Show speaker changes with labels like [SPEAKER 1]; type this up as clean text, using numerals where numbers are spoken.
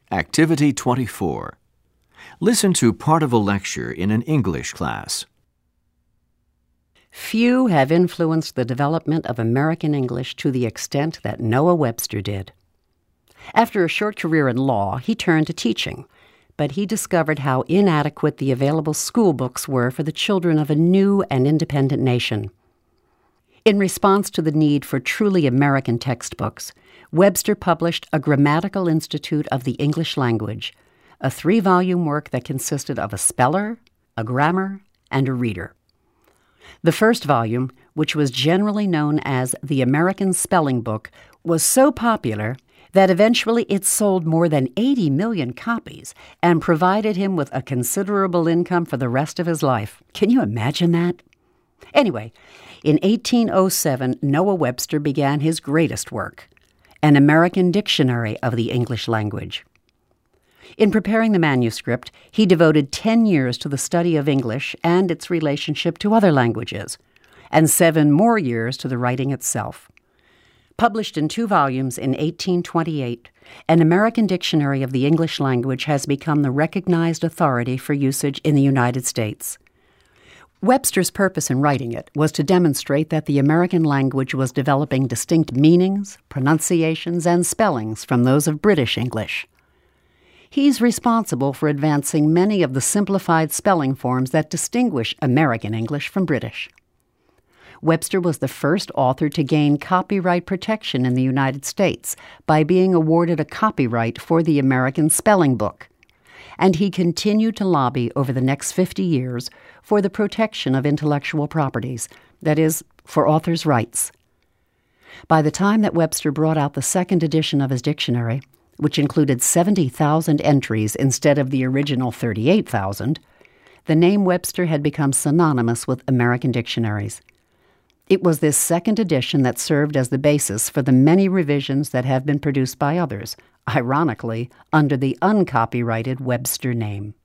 [SPEAKER 1] Activity 24. Listen to part of a lecture in an English class.
[SPEAKER 2] Few have influenced the development of American English to the extent that Noah Webster did. After a short career in law, he turned to teaching, but he discovered how inadequate the available school books were for the children of a new and independent nation. In response to the need for truly American textbooks, Webster published A Grammatical Institute of the English Language, a 3-volume work that consisted of a speller, a grammar, and a reader. The first volume, which was generally known as the American Spelling Book, was so popular that eventually it sold more than 80 million copies and provided him with a considerable income for the rest of his life. Can you imagine that? Anyway, in 1807, Noah Webster began his greatest work, An American Dictionary of the English Language. In preparing the manuscript, he devoted 10 years to the study of English and its relationship to other languages, and 7 more years to the writing itself. Published in 2 volumes in 1828, An American Dictionary of the English Language has become the recognized authority for usage in the United States. Webster's purpose in writing it was to demonstrate that the American language was developing distinct meanings, pronunciations, and spellings from those of British English. He's responsible for advancing many of the simplified spelling forms that distinguish American English from British. Webster was the first author to gain copyright protection in the United States by being awarded a copyright for the American Spelling Book, and he continued to lobby over the next 50 years for the protection of intellectual properties, that is, for authors' rights. By the time that Webster brought out the second edition of his dictionary, which included 70,000 entries instead of the original 38,000, the name Webster had become synonymous with American dictionaries. It was this second edition that served as the basis for the many revisions that have been produced by others, ironically, under the uncopyrighted Webster name.